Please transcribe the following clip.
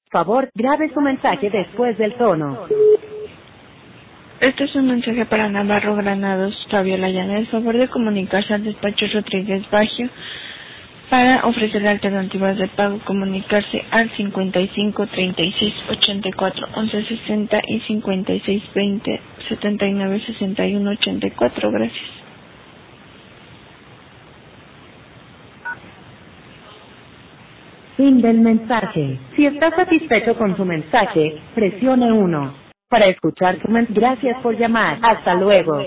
Favor, grabe su mensaje después del tono. Este es un mensaje para Navarro Granados, Fabiola Llanes. Favor de comunicarse al despacho Rodríguez Baggio para ofrecer alternativas de pago. Comunicarse al 55 36 84 11 60 y 56 20 79 61 84. Gracias. Fin del mensaje. Si está satisfecho con su mensaje, presione 1. Para escuchar su mensaje, gracias por llamar. Hasta luego.